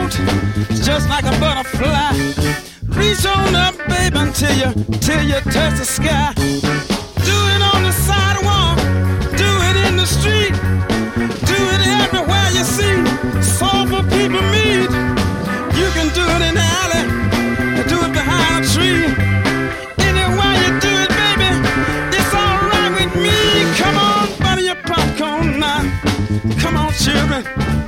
float just like a butterfly. Reach on up, baby, till you touch the sky. Do it on the sidewalk, do it in the street, do it everywhere you see soulful people meet. You can do it in the alley, do it behind a tree. Anywhere you do it, baby, it's all right with me. Come on, butter your popcorn now. Come on, children.